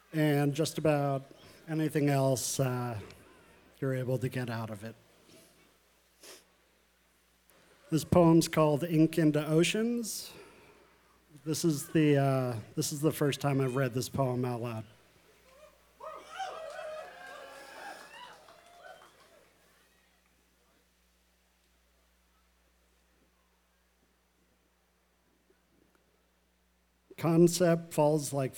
and just about anything else you're able to get out of it. This poem's called Ink into Oceans. This is the first time I've read this poem out loud. Concept falls like